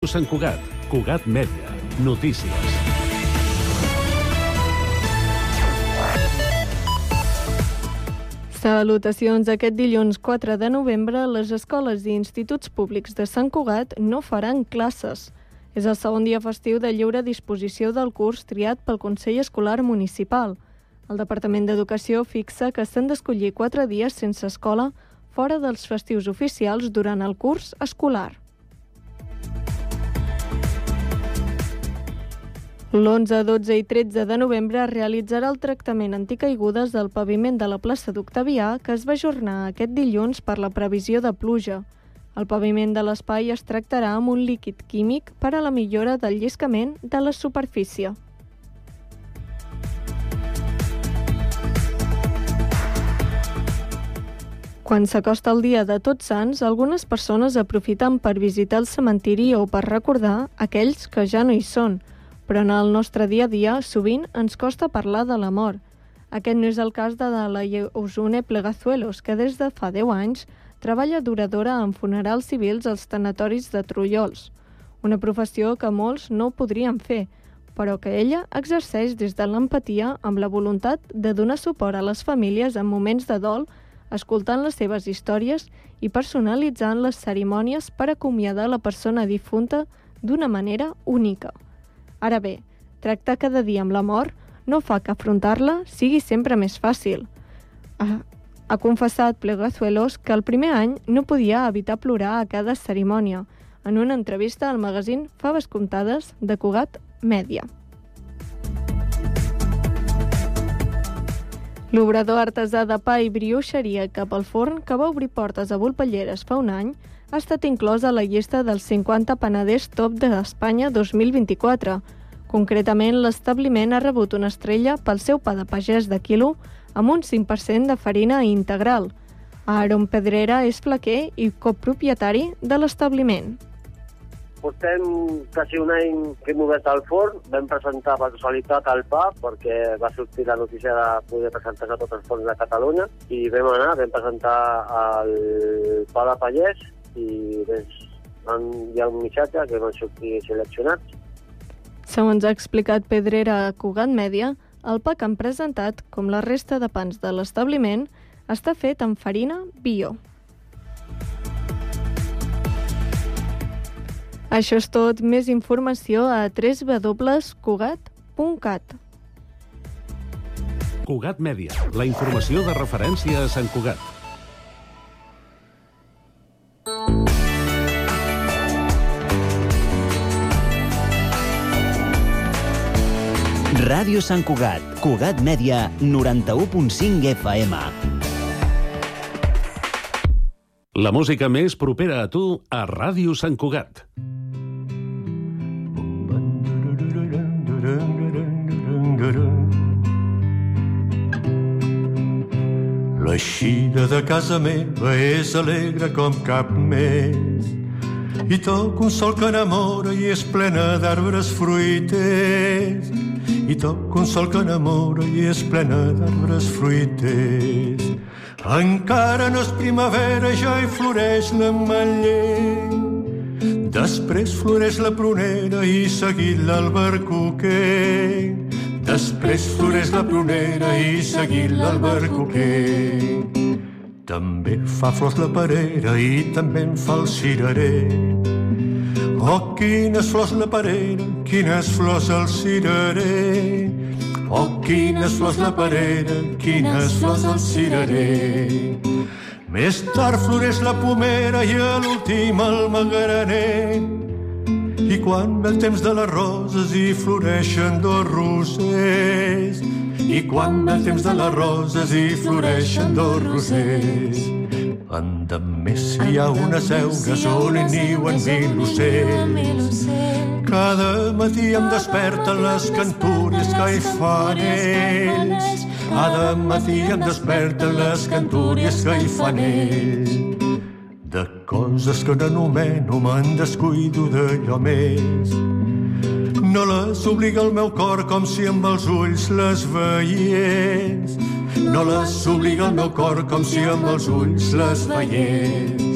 Sant Cugat. Cugat Mèdia. Notícies. Salutacions. Aquest dilluns 4 de novembre, les escoles i instituts públics de Sant Cugat no faran classes. És el segon dia festiu de lliure disposició del curs triat pel Consell Escolar Municipal. El Departament d'Educació fixa que s'han d'escollir 4 dies sense escola fora dels festius oficials durant el curs escolar. L'11, 12 i 13 de novembre es realitzarà el tractament anticaigudes del paviment de la plaça d'Octavià, que es va ajornar aquest dilluns per la previsió de pluja. El paviment de l'espai es tractarà amb un líquid químic per a la millora del lliscament de la superfície. Quan s'acosta el dia de Tots Sants, algunes persones aprofiten per visitar el cementiri o per recordar aquells que ja no hi són. Però en el nostre dia a dia sovint ens costa parlar de la mort. Aquest no és el cas de la Usune Plegazuelos, que des de fa 10 anys treballa duradora en funerals civils als tanatoris de Trullols. Una professió que molts no podrien fer, però que ella exerceix des de l'empatia amb la voluntat de donar suport a les famílies en moments de dol, escoltant les seves històries i personalitzant les cerimònies per acomiadar la persona difunta d'una manera única. Ara bé, tractar cada dia amb la mort no fa que afrontar-la sigui sempre més fàcil. Ha confessat Plegazuelos que el primer any no podia evitar plorar a cada cerimònia, en una entrevista al magazín Faves Comptades de Cugat Mèdia. L'obrador artesà de pa i brioixeria Cap al Forn, que va obrir portes a Volpelleres fa un any, ha estat inclòs a la llista dels 50 panaders top d'Espanya 2024. Concretament, l'establiment ha rebut una estrella pel seu pa de pagès de quilo amb un 5% de farina integral. Aaron Pedrera és flequer i copropietari de l'establiment. Portem quasi un any que hem obert el forn, vam presentar per casualitat el pa perquè va sortir la notícia de poder presentar a tots els forns de Catalunya i vam presentar el pa de pagès i hi ha un missatge que van sortir seleccionats. Segons ha explicat Pedrera a Cugat Mèdia, el pa que han presentat, com la resta de pans de l'establiment, està fet amb farina bio. Això és tot. Més informació a www.cugat.cat. Cugat Mèdia, la informació de referència a Sant Cugat. Ràdio Sant Cugat, Cugat Mèdia, 91.5 FM. La música més propera a tu a Ràdio Sant Cugat. L'eixida de casa meva és alegre com cap mes i toca un sol que enamora i és plena d'arbres fruiters. I toca un sol que enamora i és plena d'arbres fruiters. Encara no és primavera, ja hi floreix l'ametller. Després floreix la prunera i seguit l'albercoquer. Després floreix la prunera i seguit l'albercoquer. També fa flors la perera i també en fa el cirerer. Oh, quines flors la perera, quines flors el cirerer. Oh, quines flors la perera, quines flors el cirerer. Més tard floreix la pomera i a l'últim el magraner. I quan ve el temps de les roses hi floreixen dos rosers. I quan ve el temps de les roses hi floreixen dos rosers. Endemés hi ha unes eugues on hi niuen 1000 ocells. Cada matí em desperten les cantúries que hi fan ells. Cada matí em desperten les cantúries que hi fan ells. De coses que n'anomeno me'n descuido d'allò més. No les obliga el meu cor com si amb els ulls les veiés. No les obliga el meu cor com si amb els ulls les veiés.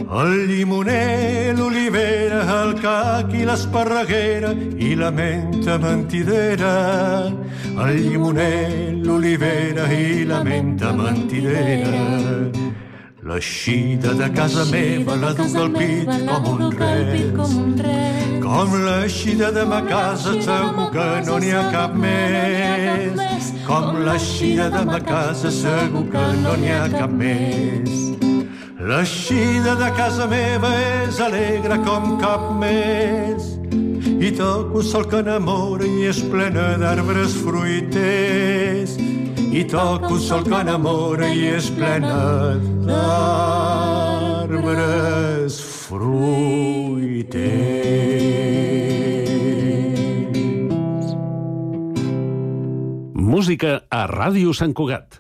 El llimoner, l'olivera, el cac i l'esparreguera i la menta mentidera. El llimoner, l'olivera i la menta mentidera. L'eixida de casa meva la duc al pit com un res. Com l'eixida de ma casa segur que no n'hi ha cap més. Com l'eixida de ma casa segur que no n'hi ha cap més. L'eixida de casa meva és alegre com cap més. I toco sol que enamora i és plena d'arbres fruiters. I toco sol que enamora i és plena d'arbres fruiters. Música a Ràdio Sant Cugat.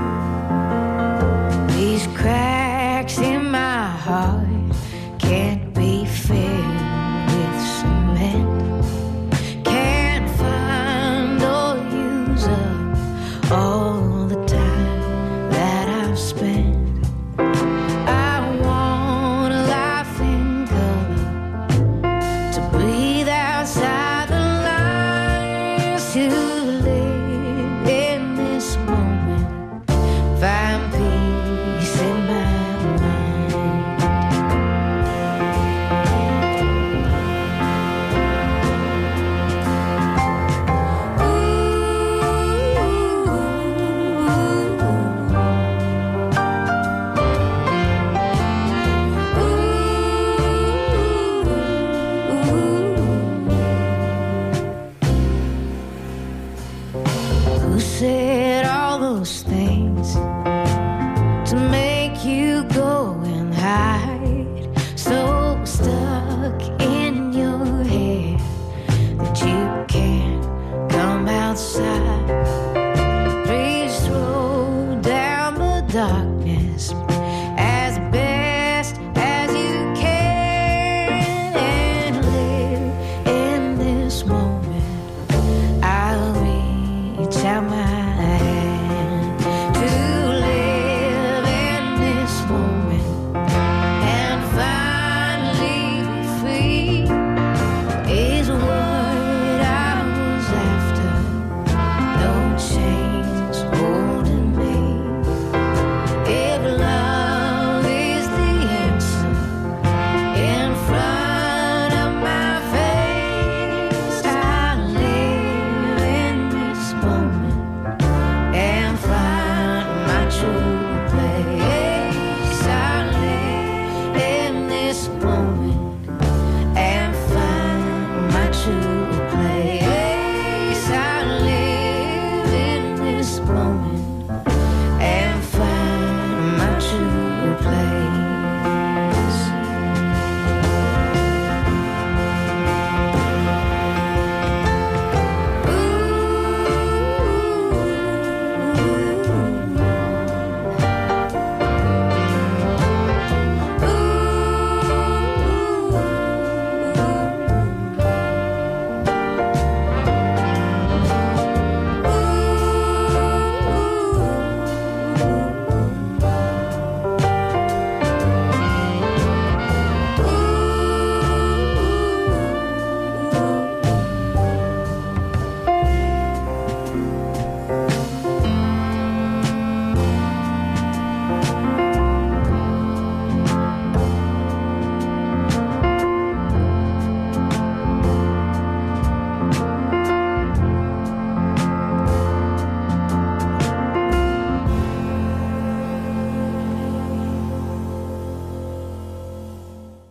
These cracks in my heart can't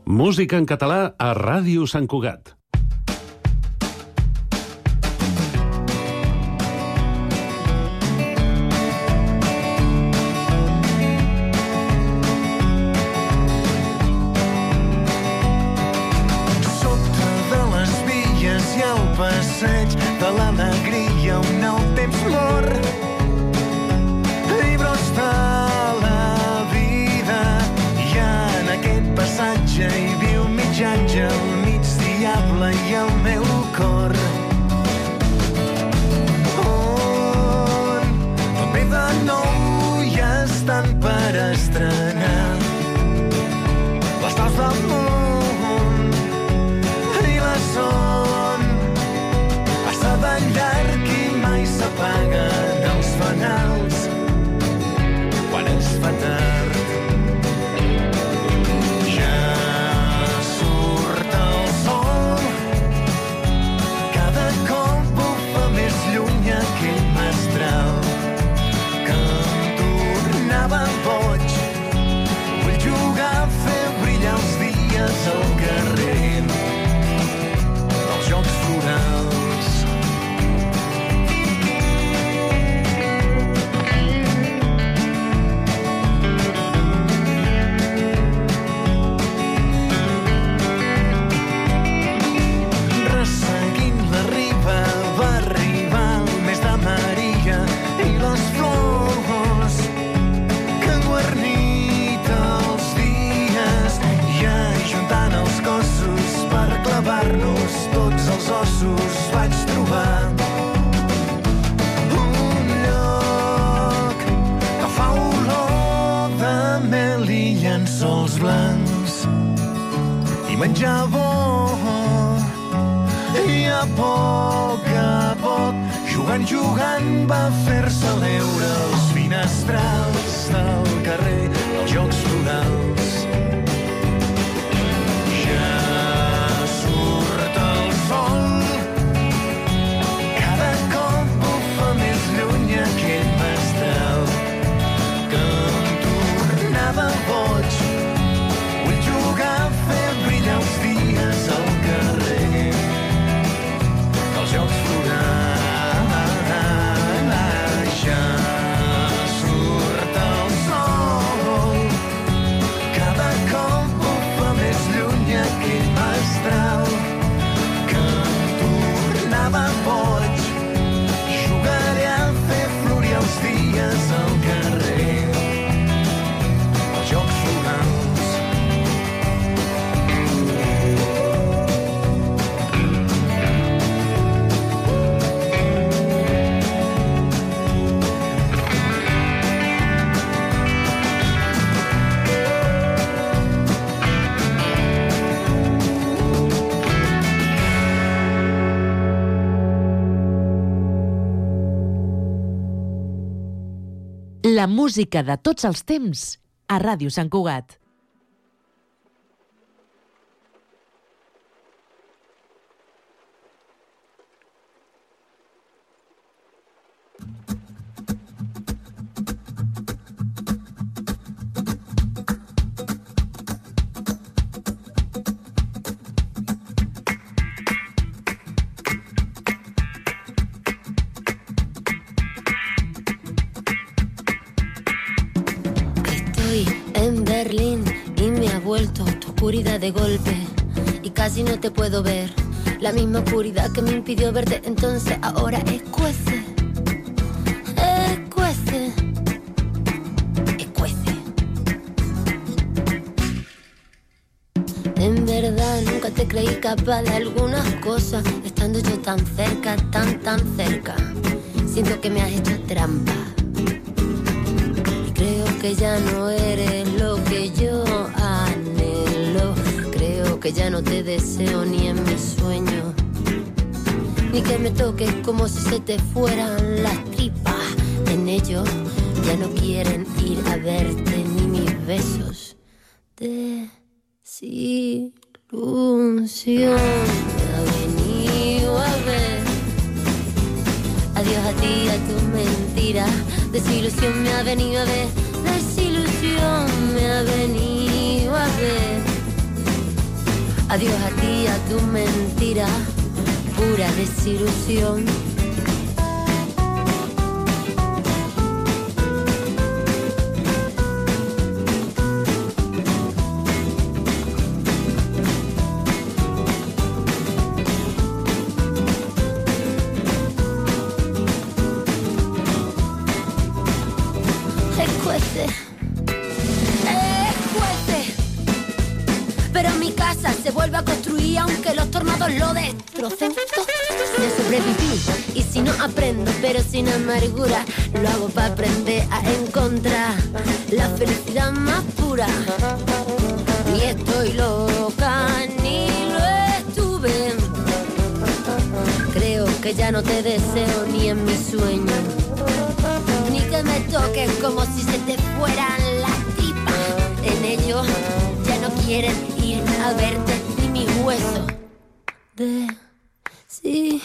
Música en català a Ràdio Sant Cugat. Sota de les vies i el passeig de l'alegria on el temps mor. Llibres de la vida i en aquest passatge hi viu mig àngel, mig diable i el meu cor. On tot ve de nou i estan per estrenar les naus del món i la son. Passa de llarg i mai s'apaguen els fanals quan es fa tard. Ja surt el sol, cada cop bufa més lluny aquell mestral que em tornava boig. Vull jugar a fer brillar els dies al carrer dels Jocs Florals. Resseguint la riba va arribar el mes de Maria i les flors que han guarnit els dies i ajuntant els cossos per clavar-nos tots els ossos vaig trobar un lloc que fa olor de mel i llençols blancs i menjar bo. I a poc, jugant, va fer-se l'eure als finestrals del carrer dels Jocs Florals. Ja surt el sol, cada cop bufa més lluny aquell mestral que em tornava boig. Vull jugar a fer brillar els dies al carrer dels Jocs Florals. Ja surt el sol, cada cop bufa més lluny aquell mestral que em tornava boig. Jugaré a fer florir els dies al carrer dels Jocs Florals. La música de tots els temps a Ràdio Sant Cugat. En Berlín y me ha vuelto tu oscuridad de golpe y casi no te puedo ver. La misma oscuridad que me impidió verte entonces ahora escuece. En verdad nunca te creí capaz de algunas cosas, estando yo tan cerca, tan cerca. Siento que me has hecho trampa. Creo que ya no eres lo que yo anhelo. Creo que ya no te deseo ni en mis sueños, ni que me toques como si se te fueran las tripas. En ellos ya no quieren ir a verte ni mis besos. Desilusión me ha venido a ver. Adiós a ti, a tus mentiras. Desilusión me ha venido a ver. Desilusión me ha venido a ver. Adiós a ti, a tu mentira, pura desilusión. Pero mi casa se vuelve a construir aunque los tornados lo destrocen. De sobrevivir y si no aprendo, pero sin amargura, lo hago para aprender a encontrar la felicidad más pura. Ni estoy loca, ni lo estuve. Creo que ya no te deseo ni en mis sueños, ni que me toques como si se te fueran las tripas. En ellos ya no quieren ir a verte ni mi hueso. Desilusión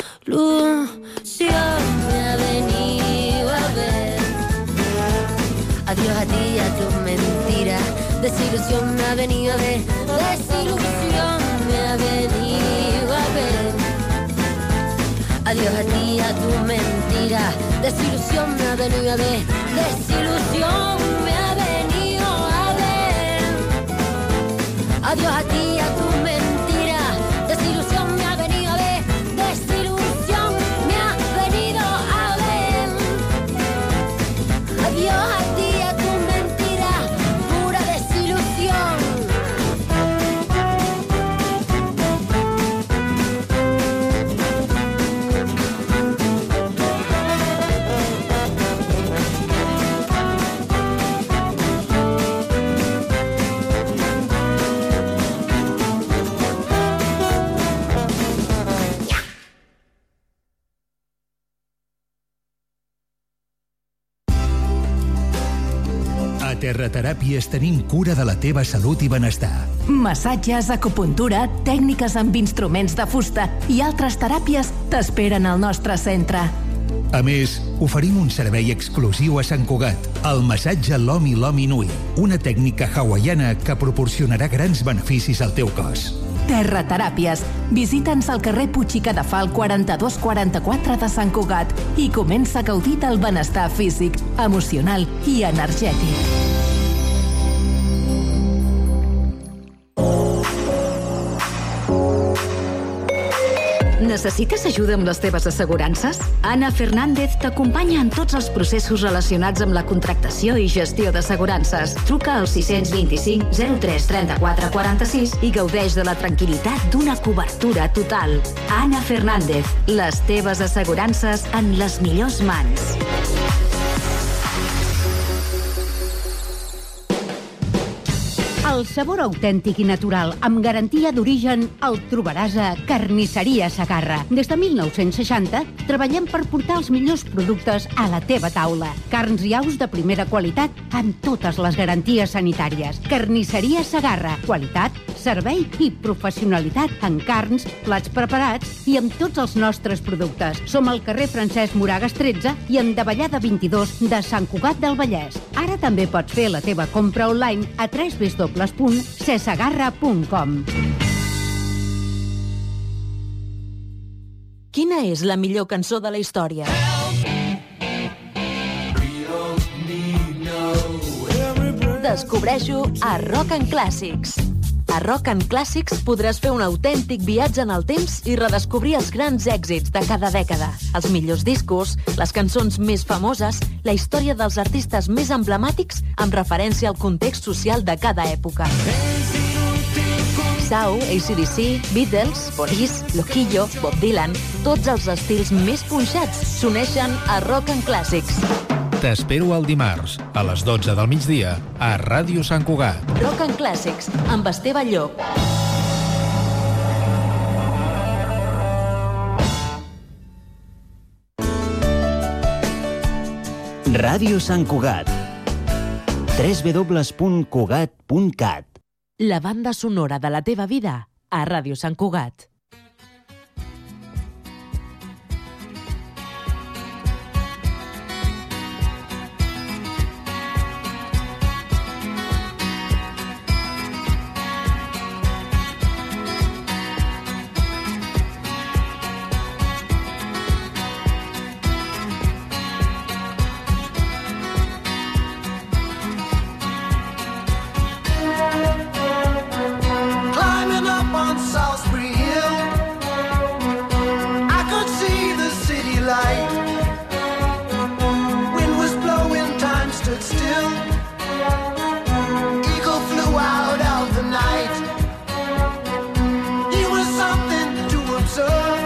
me ha venido a ver. Adiós a ti, a tu mentira. Desilusión me ha venido a ver. Desilusión me ha venido a ver. Adiós a ti, a tu mentira. Desilusión me ha venido a ver. Desilusión me ha venido a ver. Adiós a ti, a tu mentira. Desilusión me ha venido a ver. Desilusión me ha venido a ver. Adiós a ti, a tu mentira. Pura desilusión. A Terrateràpies tenim cura de la teva salut i benestar. Massatges, acupuntura, tècniques amb instruments de fusta i altres teràpies t'esperen al nostre centre. A més, oferim un servei exclusiu a Sant Cugat, el massatge Lomi Lomi Nui, una tècnica hawaiana que proporcionarà grans beneficis al teu cos. Terrateràpies. Visita'ns al carrer Puig i Cadafal 4244 de Sant Cugat i comença a gaudir del benestar físic, emocional i energètic. Necessites ajuda amb les teves assegurances? Ana Fernández t'acompanya en tots els processos relacionats amb la contractació i gestió d'assegurances. Truca al 625 03 34 46 i gaudeix de la tranquil·litat d'una cobertura total. Ana Fernández, les teves assegurances en les millors mans. El sabor autèntic i natural, amb garantia d'origen, el trobaràs a Carnisseria Segarra. Des de 1960 treballem per portar els millors productes a la teva taula. Carns i aus de primera qualitat amb totes les garanties sanitàries. Carnisseria Segarra. Qualitat, servei i professionalitat en carns, plats preparats i amb tots els nostres productes. Som al carrer Francesc Moragas 13 i en Davallada 22 de Sant Cugat del Vallès. Ara també pots fer la teva compra online a www.cesegarra.com. Quina és la millor cançó de la història? Descobreix-ho a Rock and Classics. A Rock and Classics podràs fer un autèntic viatge en el temps i redescobrir els grans èxits de cada dècada, els millors discos, les cançons més famoses, la història dels artistes més emblemàtics amb referència al context social de cada època. Sau, AC/DC, Beatles, Police, Loquillo, Bob Dylan, tots els estils més punxats s'uneixen a Rock and Classics. T'espero el dimarts, a les 12 del migdia, a Ràdio Sant Cugat. Rock and Classics, amb Esteve Llop. Ràdio Sant Cugat. www.cugat.cat. La banda sonora de la teva vida a Ràdio Sant Cugat. on Salisbury Hill. I could see the city light. Wind was blowing, time stood still. Eagle flew out of the night. He was something to observe.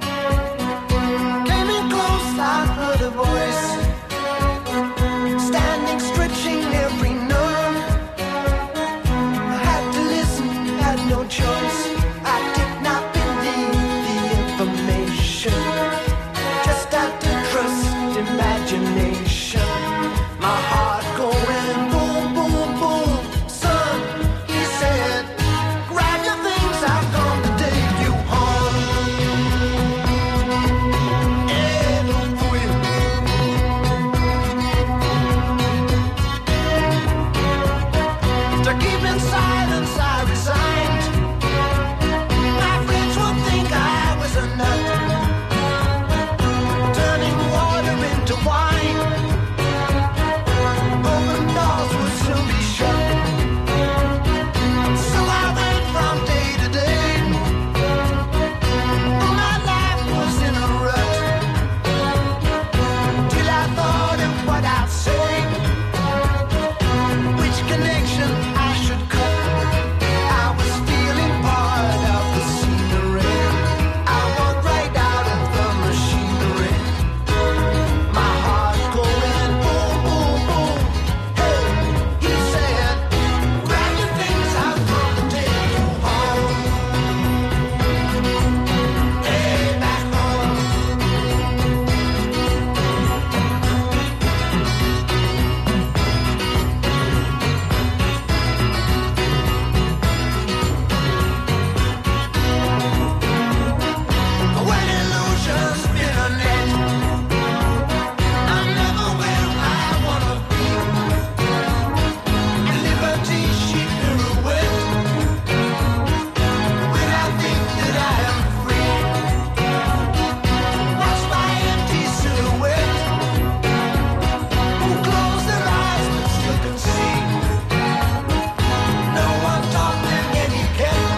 Came in close, I heard a voice. Standing, stretching every nerve. I had to listen, had no choice. I did not believe the information. Just had to trust imagination. My heart going boom, boom, boom. Son, he said, grab your things, I've come to take you home. To keep in silence, I resigned. My friends would think I was a nut, turning water into wine. Open doors would soon be shut. So I went from day to day. My life was in a rut, till I thought of what I'd say, which connection I should cut. I was feeling part of the scenery. I walked right out of the machinery. My heart going boom, boom, boom. Hey, he said, grab your things, I'll come to take you home. Hey, back home. When illusions spin a net, I'm never where I wanna be. In liberty she pirouette, when I think that I am free. Watch my empty silhouette, who close their eyes but still can see. No one taught them etiquette.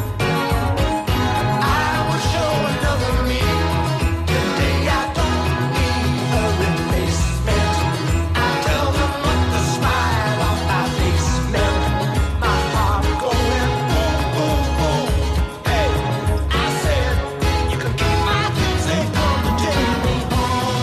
I will show another me. Today I don't need a replacement. I tell them what the smile on my face meant. My heart going boom, boom, boom. Hey, I said, you can keep my things, they come to take me home.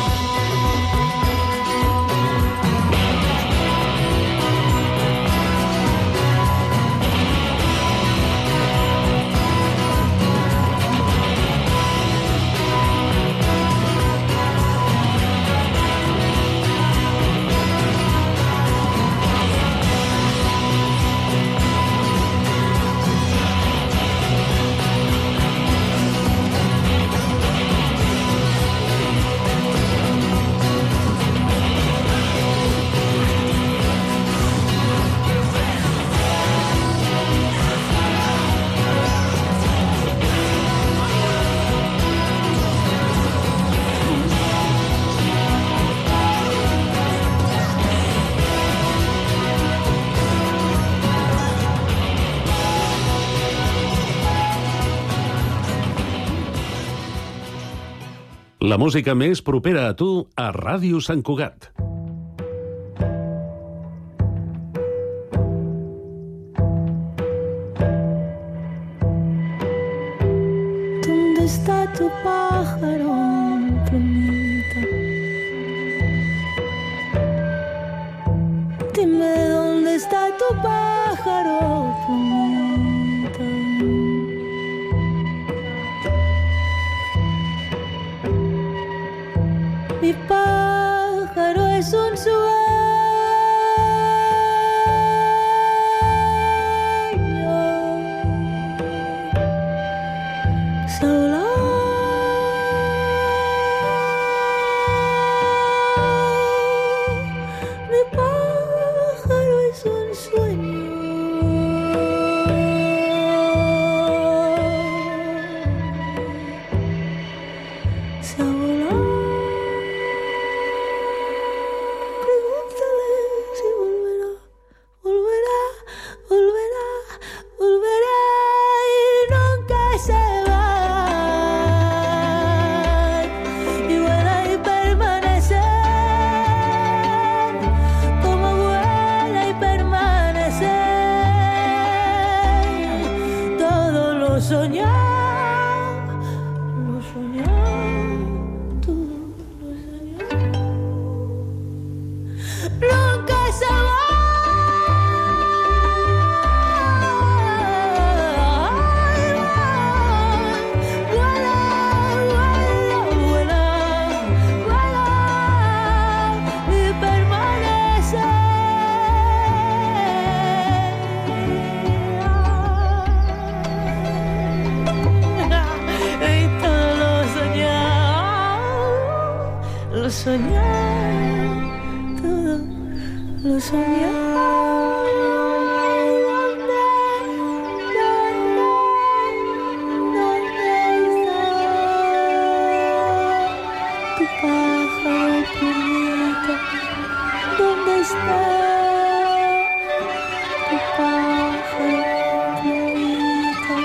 La música més propera a tu a Ràdio Sant Cugat. ¿Dónde está tu pájaro, plumita? Dime dónde está tu pájaro, plumita. Mi pájaro es un sueño. Solo mi pájaro es un sueño. Se ha volado. Pregúntale si volverá, volverá, volverá, volverá y no. lo soñaba, lo soñaba, todo lo soñaba. Nunca se va. Lo soñaba, todo lo soñaba. ¿Dónde está tu pájaro plumita? ¿Dónde está tu pájaro plumita?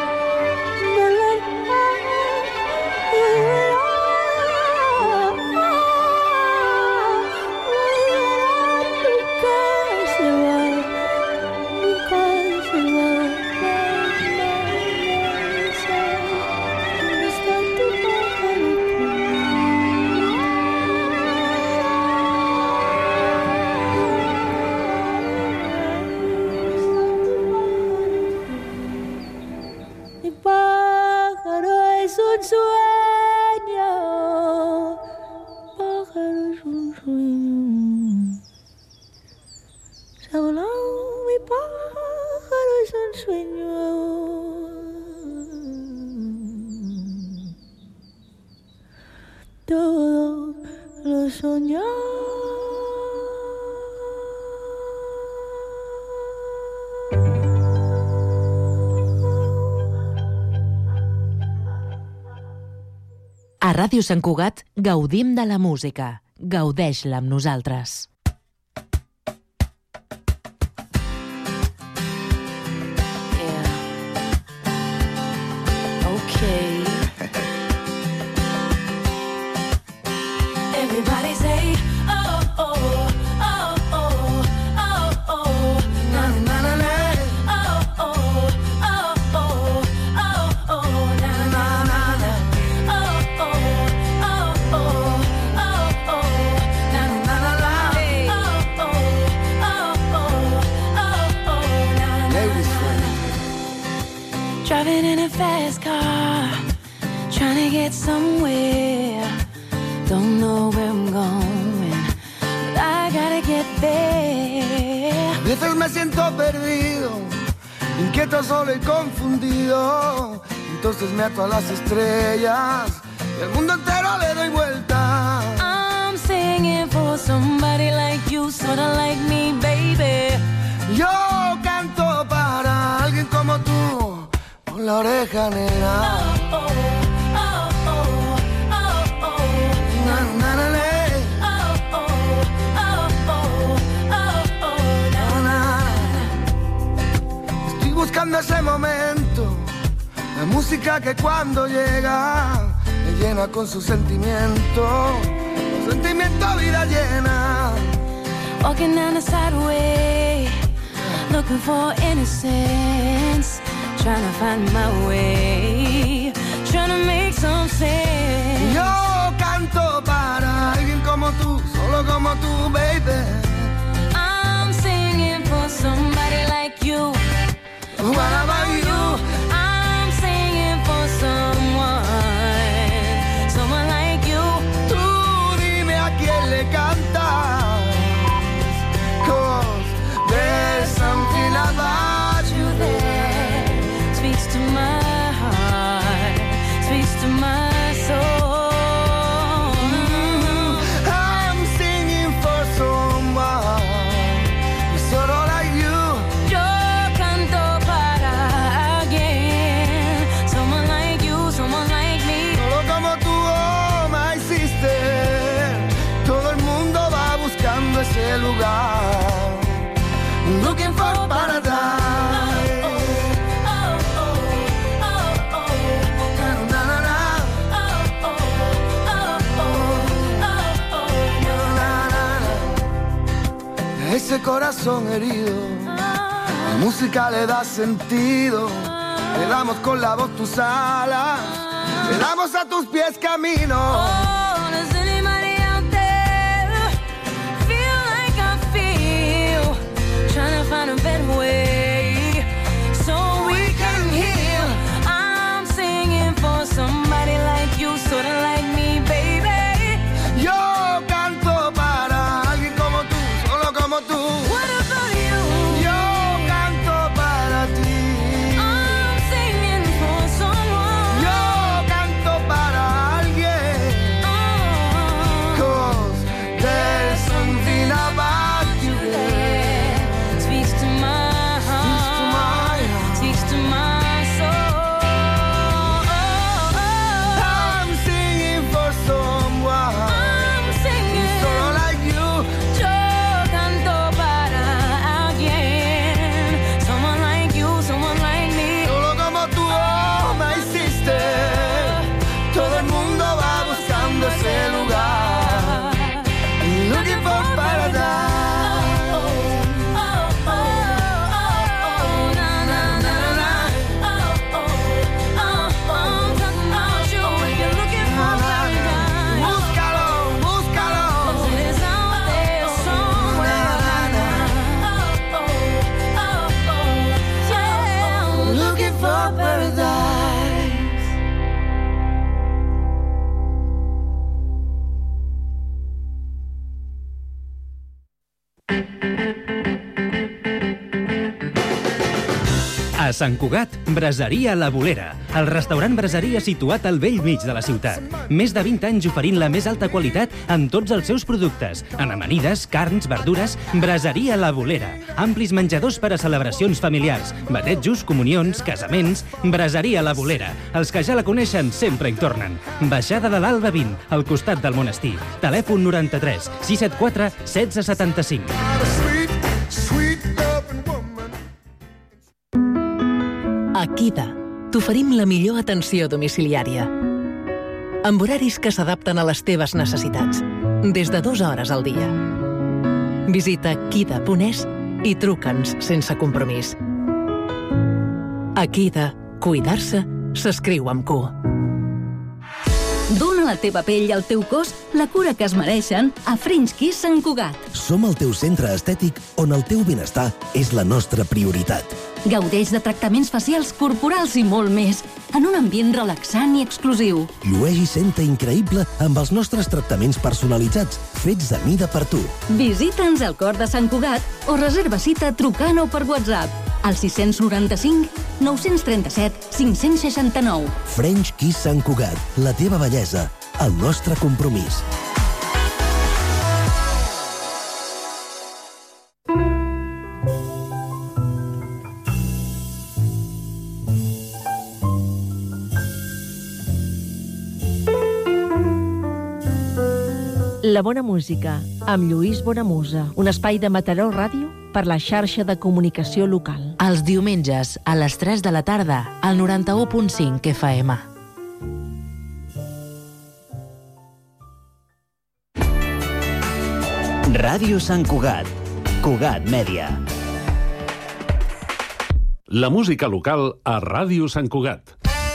Mi pájaro es un sueño, pájaro es un sueño. Se ha volado, mi pájaro es un sueño. Todo lo soñaba. A Ràdio Sant Cugat gaudim de la música. Gaudeix-la amb nosaltres. Okay. Everybody say, oh, oh, oh, oh, oh, oh, na na na na, oh, oh, oh, oh, oh, oh, na na na na, oh, oh, oh, oh, oh, oh, na na na na, oh, oh, oh, oh, oh, na na na. Driving in a fast car, trying to get somewhere. Don't know where I'm going, but I gotta get there. A veces me siento perdido, inquieto, solo y confundido. Entonces me ato a las estrellas y al mundo entero le doy vuelta. I'm singing for somebody like you, sorta like me, baby. Yo canto para alguien como tú, con la oreja negra. Oh, oh, oh, oh, oh, oh, na, na, na, na. oh, oh, oh, oh, oh, oh, na, na, na. Estoy buscando ese momento, la música que cuando llega me llena con su sentimiento, vida llena. Walking down the sideway, looking for innocence, trying to find my way, trying to make some sense. Yo canto para alguien como tú, solo como tú, baby. I'm singing for somebody like you. What about you? I'm singing for someone like you. Tú dime a quién le cantas, 'cause there's something about you there. Speaks to my heart, speaks to my soul. I'm singing for someone sort of like you. Yo canto para alguien, someone like you, someone like me. Solo como tú, oh my sister. Todo el mundo va buscando ese lugar, looking for paradise. Ese corazón herido, la música le da sentido, Le damos con la voz tus alas, le damos a tus pies camino. Oh, does anybody out there feel like I feel? Trying to find a better way so we can heal. I'm singing for somebody like you, sort of like me, baby. Yo canto para alguien como tú, solo como tú. What about you? Yo canto para ti. I'm singing for someone. Yo canto para alguien. 'Cause there's something about you that speaks to my heart, speaks to my soul. I'm singing for someone. I'm singing solo like you. Yo canto para alguien, someone like you, someone like me. Solo como tú, oh my sister. Todo el mundo va buscando ese lugar. Looking for paradise. Looking for paradise. A Sant Cugat, Braseria La Bolera, el restaurant braseria situat al bell mig de la ciutat. Més de 20 anys oferint la més alta qualitat en tots els seus productes. En amanides, carns, verdures, Braseria La Bolera. Amplis menjadors per a celebracions familiars, batejos, comunions, casaments. Braseria La Bolera. Els que ja la coneixen sempre hi tornen. Baixada de l'Alba 20, al costat del monestir. Telèfon 93 674 1675. A Kida t'oferim la millor atenció domiciliària. Amb horaris que s'adapten a les teves necessitats, des de 2 hores al dia. Visita kida.es i truca'ns sense compromís. A Kida, cuidar-se s'escriu amb Q. Dóna a la teva pell i al teu cos la cura que es mereixen a French Kiss Sant Cugat. Som el teu centre estètic on el teu benestar és la nostra prioritat. Gaudeix de tractaments facials, corporals i molt més, en un ambient relaxant i exclusiu. Llueix i senta increïble amb els nostres tractaments personalitzats, fets a mida per tu. Visita'ns al cor de Sant Cugat o reserva cita trucant o per WhatsApp al 695 937 569. French Kiss Sant Cugat, la teva bellesa, el nostre compromís. La bona música, amb Lluís Bonamusa, un espai de Mataró Ràdio per la xarxa de comunicació local. Els diumenges, a les 3 de la tarda, al 91.5 FM. Ràdio Sant Cugat. Cugat Mèdia. La música local a Ràdio Sant Cugat.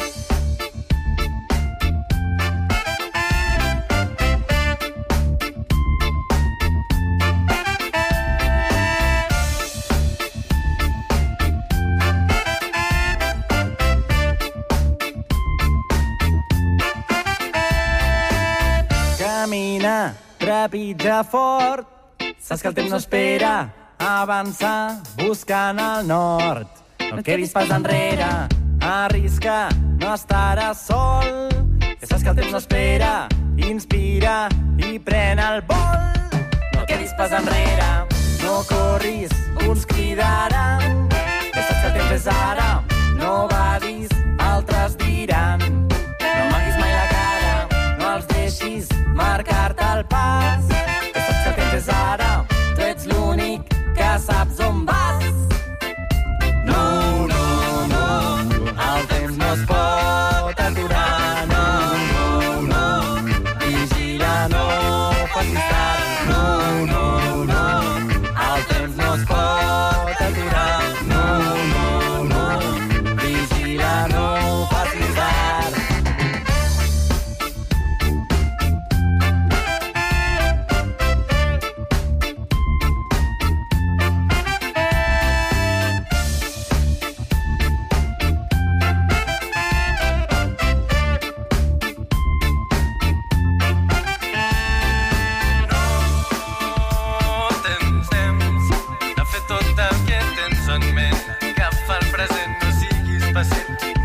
Camina, trepitja fort, saps que el temps no espera, avança buscant el nord. No et quedis pas enrere, arrisca, no estaràs sol, que saps que el temps no espera, inspira i pren el vol. No et quedis pas enrere, no corris, uns cridaran, que saps que el temps és ara, no badis, altres diran. No amaguis mai la cara, no els deixis marcar-te el pas, que saps que el temps és ara, tu ets l'únic que saps on vas. No, no, no, el temps no es pot aturar, no, no, no, vigila, no facis tard, no, no, no, el temps no es pot aturar, no, no, no, vigila,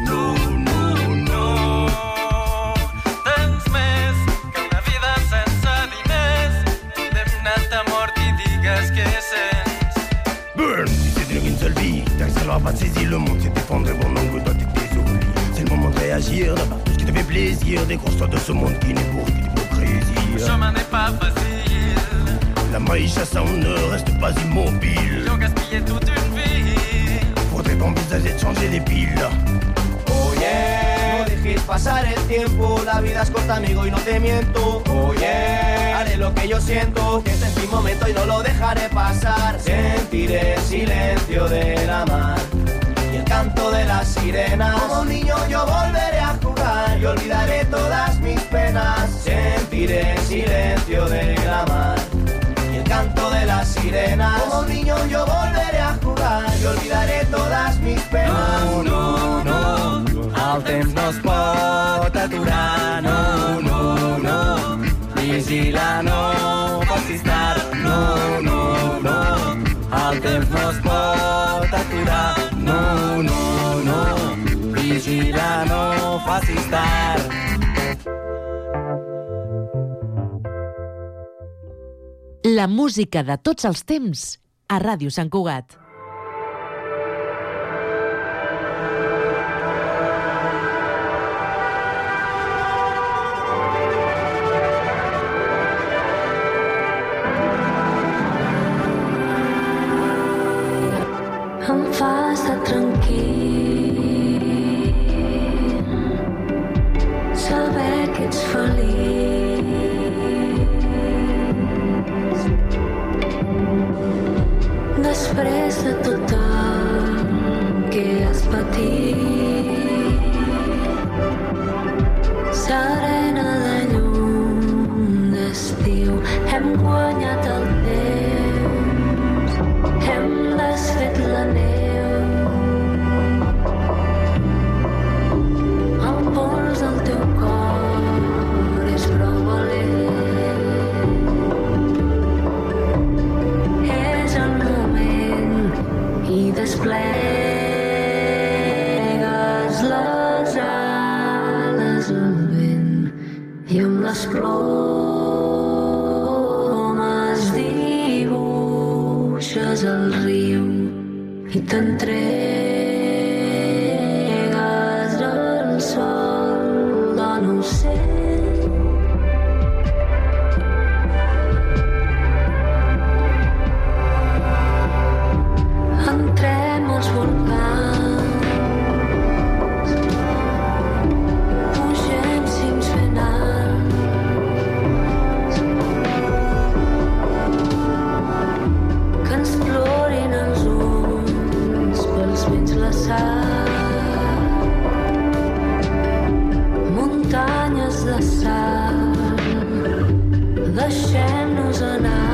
no, no, no. Tens més que una vida sense diners, condemnat a mort i digues què sents. Burn, si c'est une seule vie, t'accélères pas de saisir le monde, c'est t'effondrer mon ombre dans tes désoblies. C'est le moment de réagir, d'avoir tout ce qui te fait plaisir, décroche-toi de ce monde qui n'est pour que d'hypocrisie. Le chemin n'est pas facile, la maïcha, ça on ne reste pas immobile. ils ont gaspillé toute une vie. Faudrait pas envisager de changer les piles. Oh yeah, no dejes pasar el tiempo, la vida es corta amigo y no te miento. Oh yeah, haré lo que yo siento, que este es mi momento y no lo dejaré pasar. Sentiré el silencio de la mar y el canto de las sirenas. Como un niño yo volveré a jugar y olvidaré todas mis penas. Sentiré el silencio de la mar y el canto de las sirenas. Como un niño yo volveré a jugar y olvidaré todas mis penas. No, no, no, el temps no es pot aturar. No, no, no, vigila, no facis tard. No, no, no, el temps no es pot aturar. No, no, no, vigila, no facis tard. La música de tots els temps a Ràdio Sant Cugat. Em fa estar tranquil saber que ets feliç. Després de tot el que has patit, serena de llum d'estiu, hem guanyat el temps, hem desfet la neu. El pols del teu cor és prou valent. És el moment i desplegues les ales al vent i amb les plomes dibuixes el riu i t'entregues al sol de l'ocell. Entrem als volcans, pugem cims ben alts, que ens plorin els ulls pels vents glaçats, muntanyes de sal, deixem-nos anar.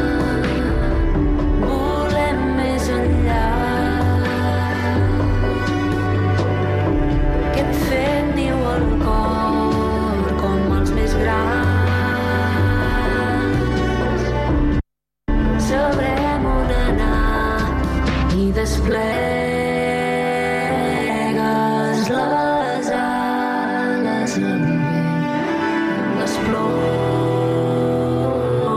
Desplegues les ales al vent, les plomes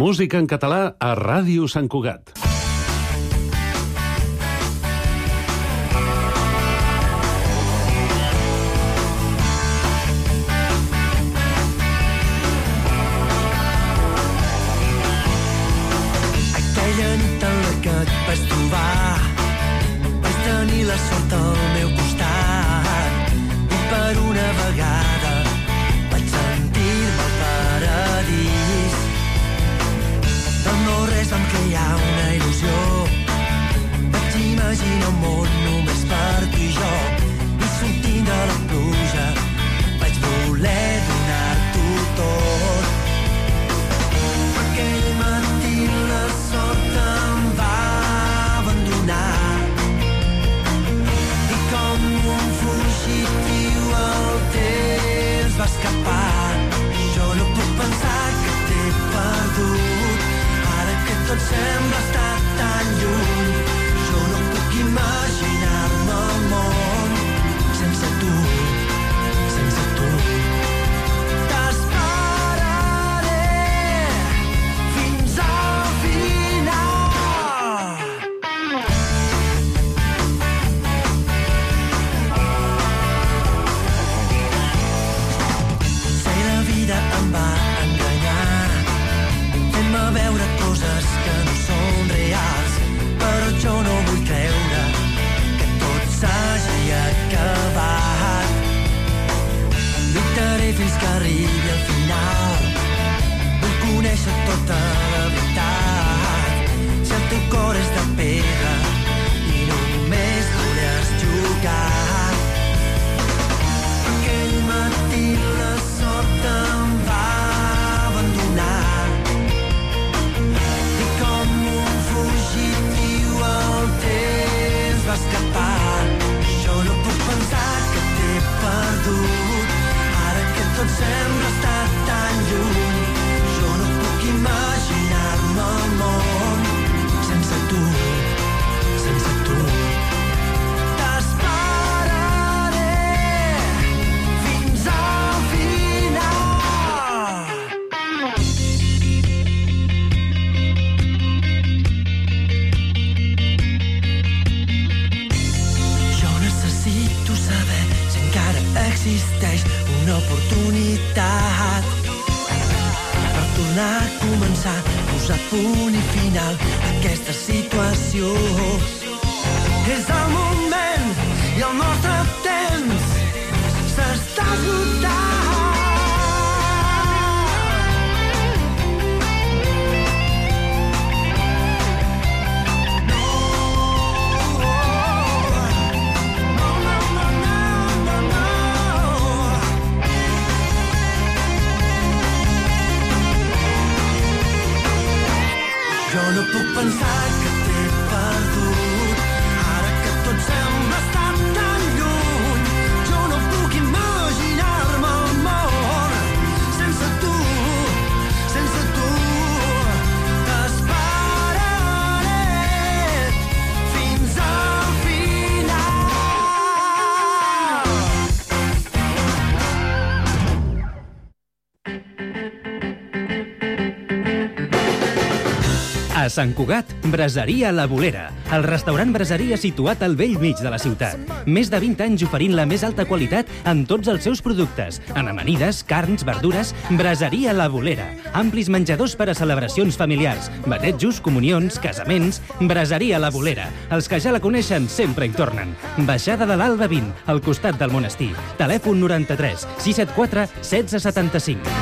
Música en català a Ràdio Sant Cugat. Aquella nit en la que et vaig trobar, vaig tenir la sort al meu costat i per una vegada vaig sentir-me al paradís. Del no res vam crear una il·lusió, vaig imaginar un món només per tu i jo, i sortint de la pluja vaig voler donar-t'ho tot. Aquell matí la sort em va abandonar i com un fugitiu el temps va escapar. Jo no puc pensar que t'he perdut ara que tot sembla estar tan lluny. Jo no puc imaginar-me el món sense tu, sense tu. Em va enganyar, fent-me veure coses que no són reals, però jo no vull creure que tot s'hagi acabat. Lluitaré fins que arribi al final, vull conèixer tota la veritat. Si el teu cor és de pedra i només voles jugar, aquell matí la sort em va abandonar i com un fugitiu el temps va escapar. Jo no puc pensar que t'he perdut ara que tot sembla estar tan lluny. Jo no puc imaginar-me el món sense tu, sense tu. Existeix una oportunitat per tornar a començar, posar punt i final a aquesta situació. És el moment i el nostre temps s'està esgotant. Jo no puc pensar que t'he perdut ara que tot sembla estar tan lluny. Jo no puc imaginar-me el món sense tu, sense tu. T'esperaré fins al final. A Sant Cugat, Braseria La Bolera, el restaurant braseria situat al bell mig de la ciutat. Més de 20 anys oferint la més alta qualitat en tots els seus productes. En amanides, carns, verdures, Braseria La Bolera. Amplis menjadors per a celebracions familiars, batejos, comunions, casaments. Braseria La Bolera. Els que ja la coneixen sempre hi tornen. Baixada de l'Alba 20, al costat del monestir. Telèfon 93 674 1675.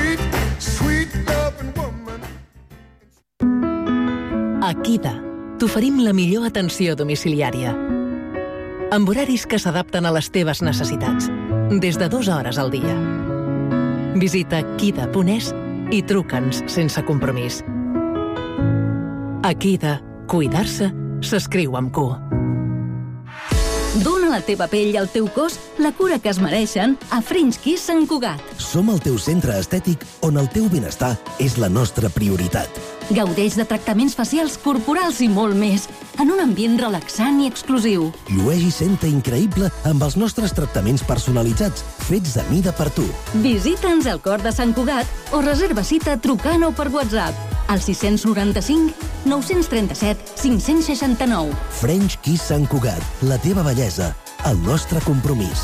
A Kida t'oferim la millor atenció domiciliària, amb horaris que s'adapten a les teves necessitats, des de 2 hores al dia. Visita kida.es i truca'ns sense compromís. A Kida, cuidar-se s'escriu amb Q. Dóna a la teva pell i al teu cos la cura que es mereixen a French Kiss Sant Cugat. Som el teu centre estètic on el teu benestar és la nostra prioritat. Gaudeix de tractaments facials, corporals i molt més, en un ambient relaxant i exclusiu. Llueix i senta increïble amb els nostres tractaments personalitzats, fets a mida per tu. Visita'ns al cor de Sant Cugat o reserva cita trucant o per WhatsApp. Al 695 937 569. French Kiss Sant Cugat. La teva bellesa, el nostre compromís.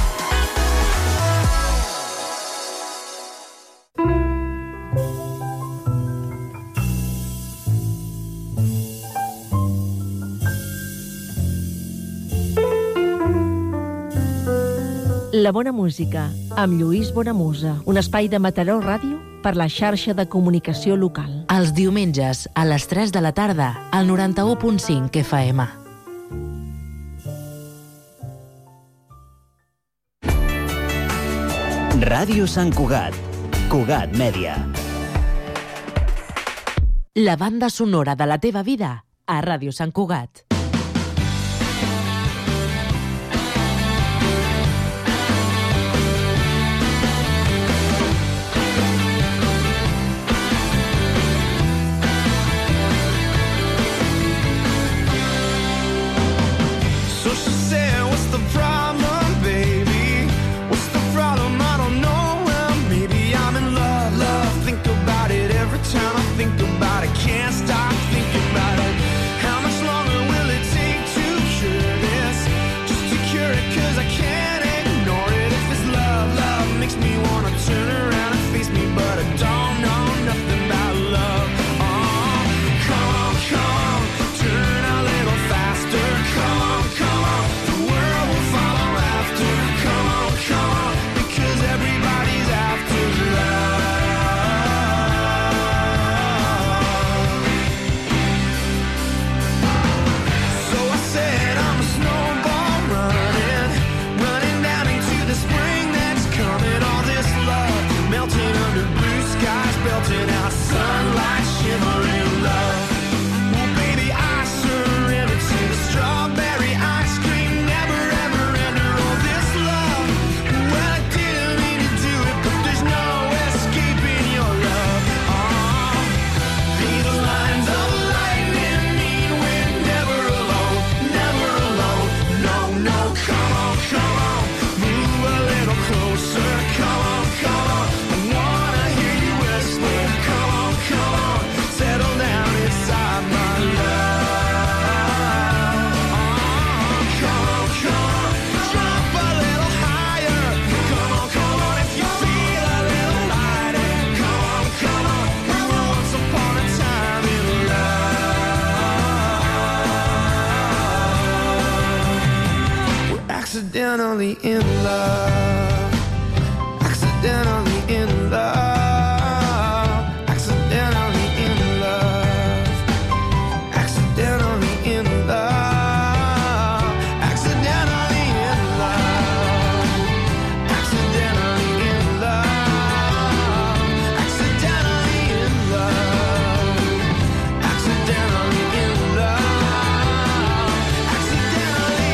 La bona música, amb Lluís Bonamusa. Un espai de Mataró Ràdio per la xarxa de comunicació local. Els diumenges, a les 3 de la tarda, al 91.5 FM. Ràdio Sant Cugat. Cugat Mèdia. La banda sonora de la teva vida a Ràdio Sant Cugat. Accidentally in love. Accidentally in love. Accidentally in love. Accidentally in love. Accidentally in love. Accidentally in love. Accidentally in love. Accidentally in love. Accidentally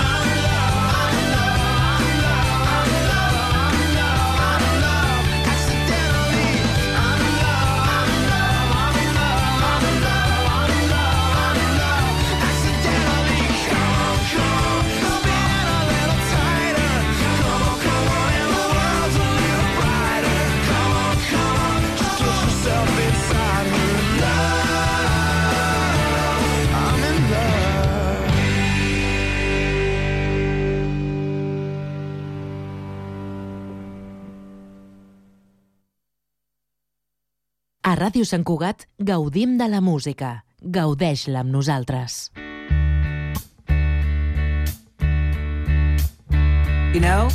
A Ràdio Sant Cugat gaudim de la música. Gaudeix-la amb nosaltres. You know,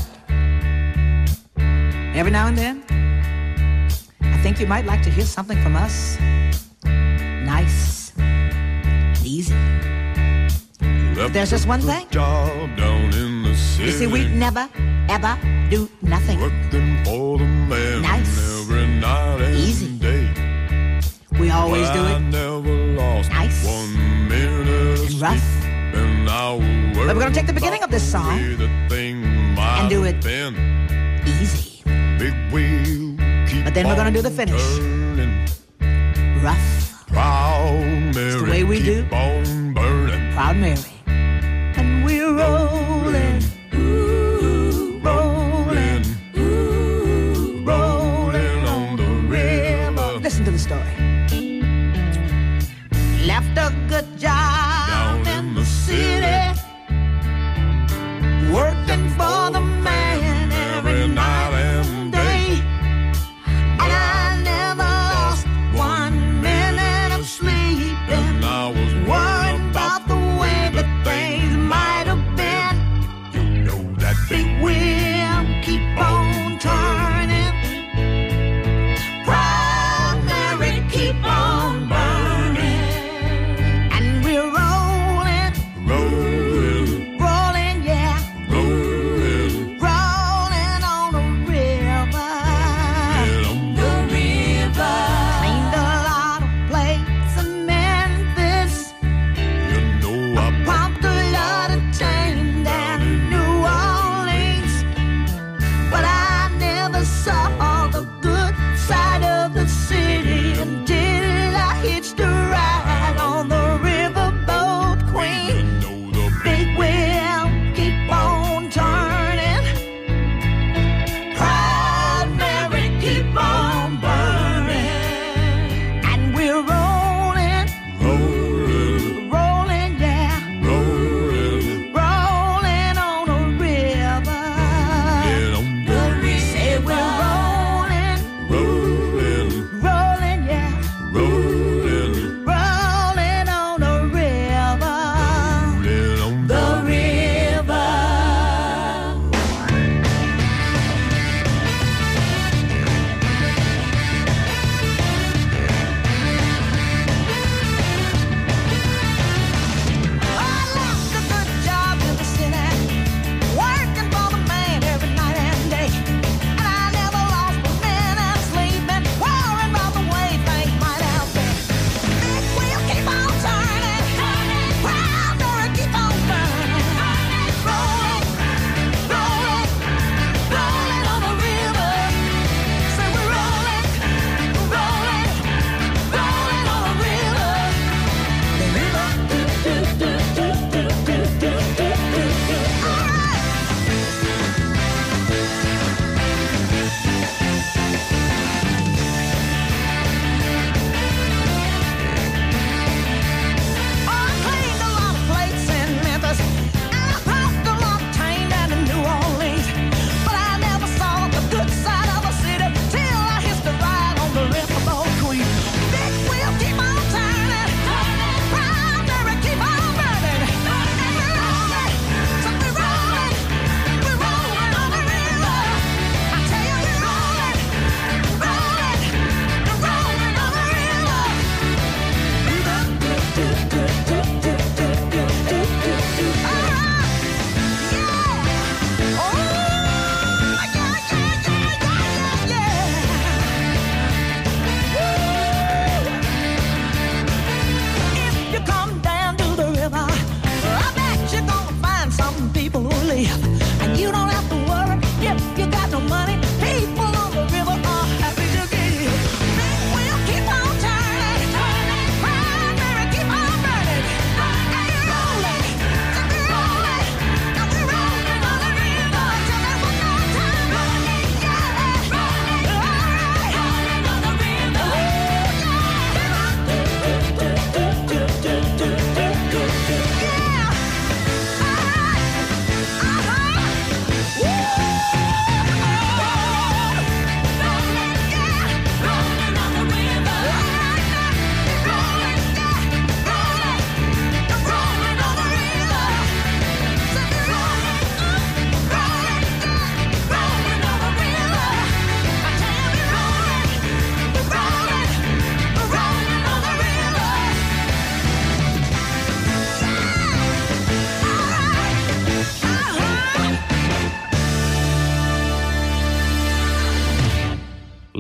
every now and then, I think you might like to hear something from us. Nice, easy. But there's just one thing. You see, we never, ever do nothing. Nice, easy. We always do it nice and rough. But we're going to take the beginning of this song and do it easy. But then we're going to do the finish rough. It's the way we do Proud Mary. And we're rolling, ooh, rolling, ooh, rolling on the river. Listen to the story.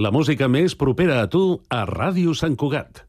La música més propera a tu a Ràdio Sant Cugat.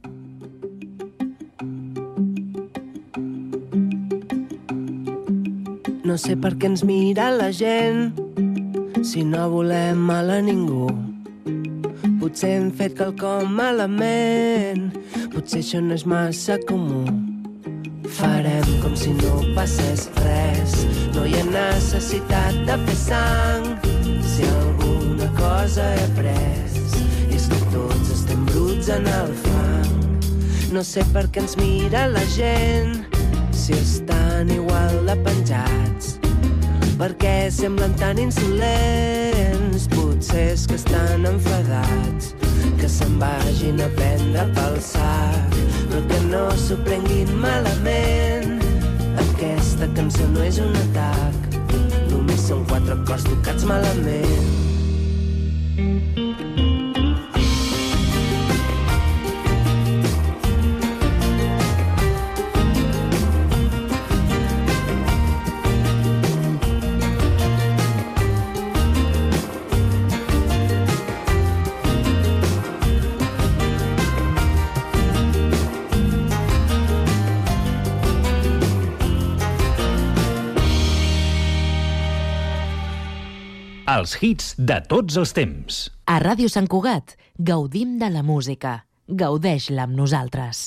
No sé per què ens mira la gent si no volem mal a ningú. Potser hem fet quelcom malament, potser això no és massa comú. Farem com si no passés res, no hi ha necessitat de fer sang. Si alguna cosa he après és que tots estem bruts en el fang. No sé per què ens mira la gent si estan igual de penjats. Per què semblen tan insolents? Potser és que estan enfadats, que se'n vagin a prendre pel sac, però que no s'ho prenguin malament. Aquesta cançó no és un atac, només són 4 acords tocats malament. Els hits de tots els temps. A Ràdio Sant Cugat gaudim de la música. Gaudeix-la amb nosaltres.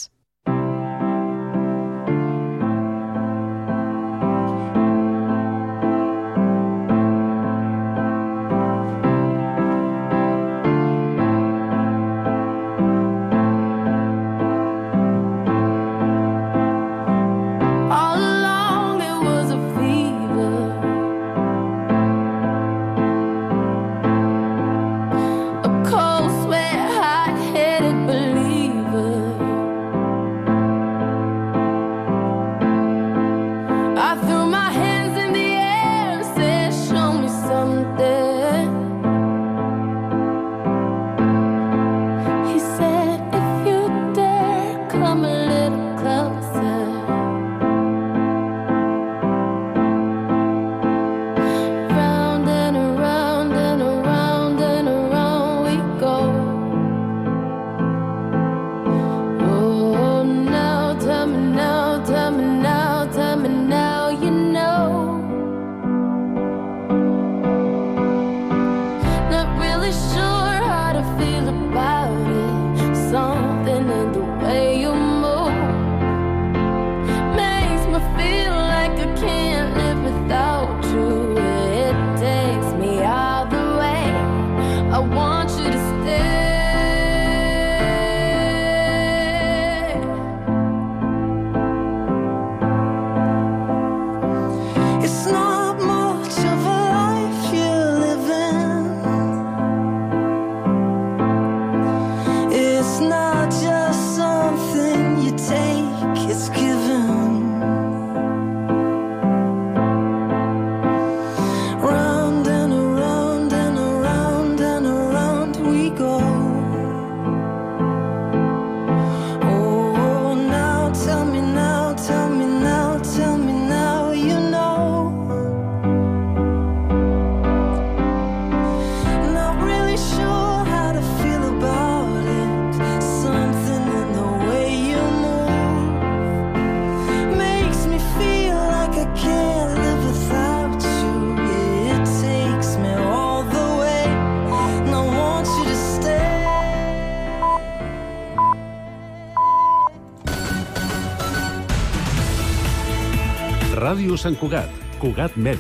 Ràdio Sant Cugat, Cugat Mèdia.